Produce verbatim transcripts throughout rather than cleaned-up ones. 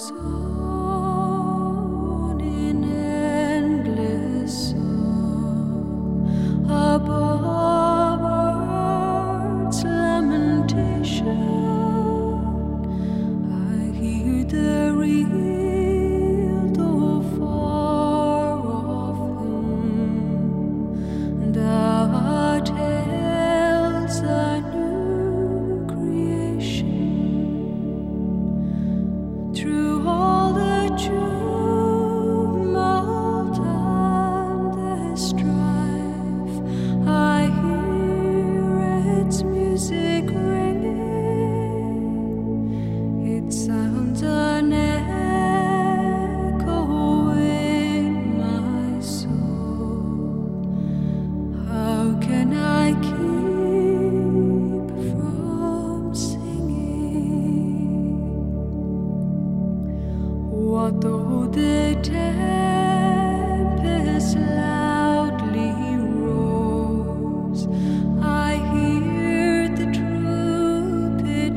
on in endless song above earth's lamentation. I hear the real, though far off hymn that tells a new creation. Through all the tumult and the strife, I hear its music ringing. It sounds an echo in my soul. How can I keep from singing? What though the tempest loudly roars? I hear the truth it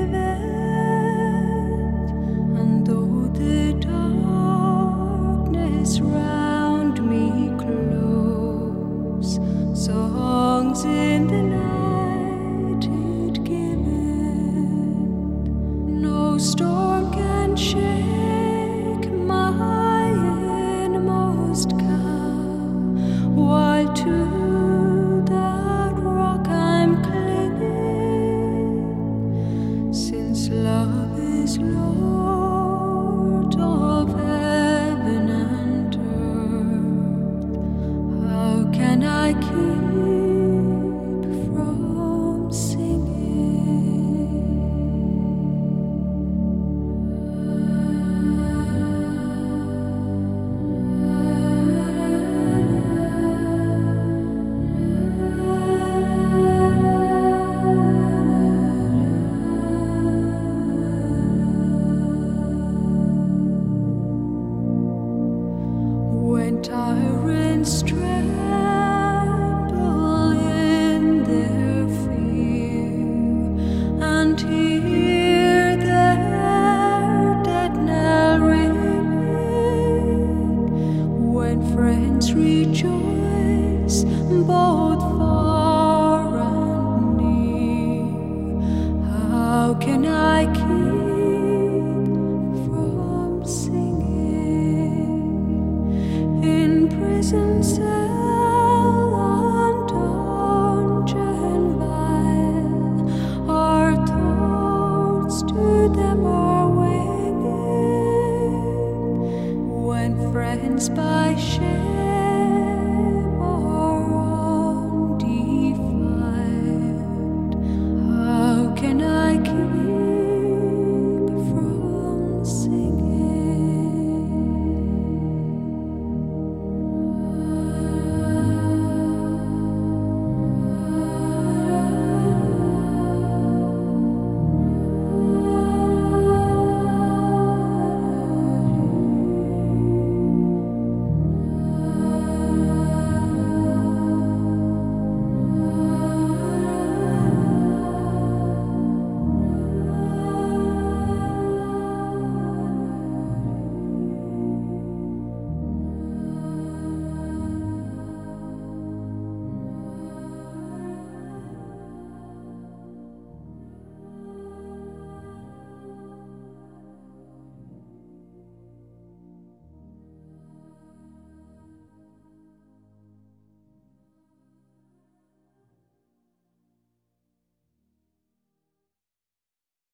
liveth, and though the darkness round me close, songs in the night it giveth. No storm can shake my inmost calm, while to that rock I'm clinging. Since love is Lord of heaven and earth, how can I keep from when tyrants tremble in their fear and hear their dead knell ringing, when friends rejoice both far and near, how can I keep from singing? In prison cell and dungeon vile, our thoughts to them are winging. When friends by shame